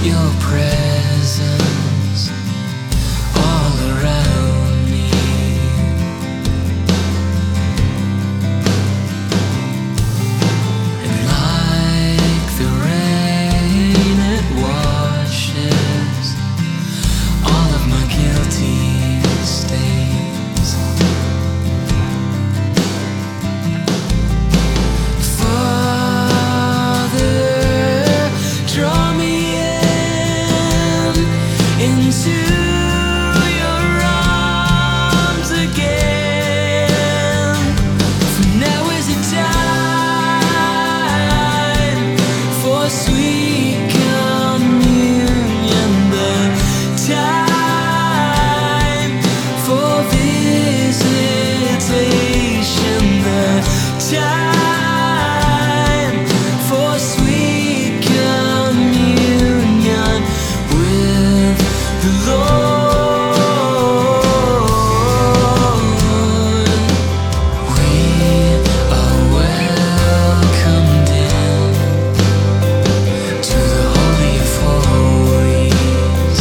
your presence all around me. And like the rain, it washes all of my guilty stains. Father, draw me into your arms again. For now is the time for sweet communion, the time for visitation, the time for sweet communion with the Lord. We are welcomed in to the Holy of Holies,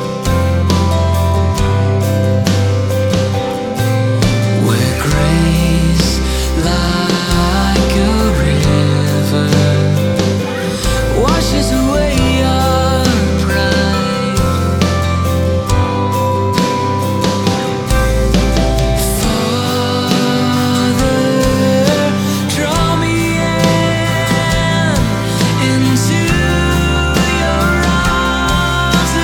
where grace like a river washes away our pride. Father, draw me into your arms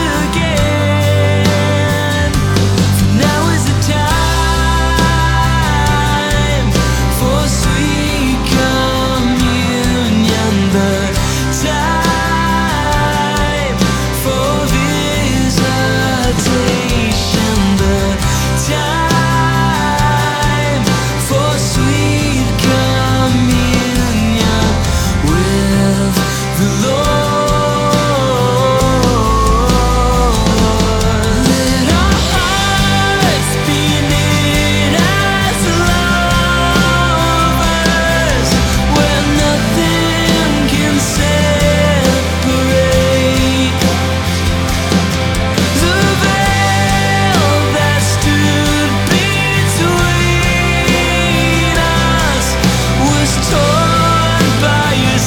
again. For now is the time for sweet communion, the time for visitation, the time for sweet communion with the Lord. Let our hearts be knit as lovers, where nothing can separate. The veil that stood between us was torn by your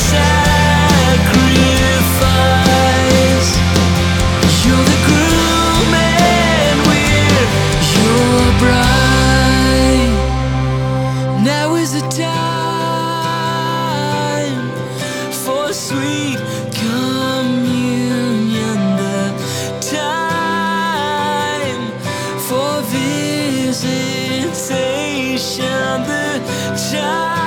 sacrifice. You're the groom and we're your bride. Now is the time for sweet communion, the time for visitation, the time